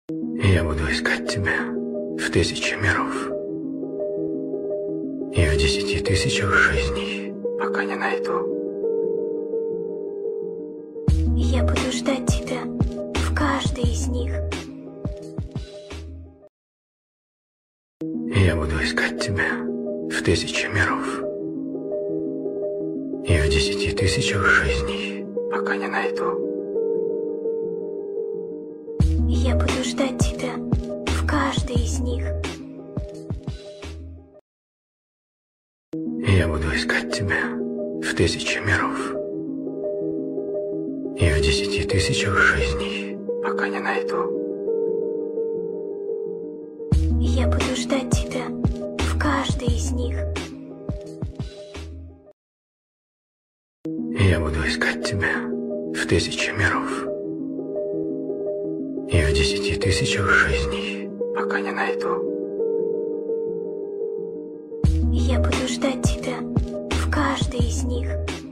Я буду искать тебя в 1000 миров и в 10 000 жизней, пока не найду. Я буду ждать тебя в каждой из них. Я буду искать тебя в 1000 миров и в 10 000 жизней, пока не найду. Я буду ждать тебя в каждой из них. Я буду искать тебя в 1000 миров и в 10 000 жизней, пока не найду. Я буду ждать тебя в каждой из них. Я буду искать тебя в 1000 миров и в 10 000 жизней, пока не найду. Я буду ждать тебя в каждой из них.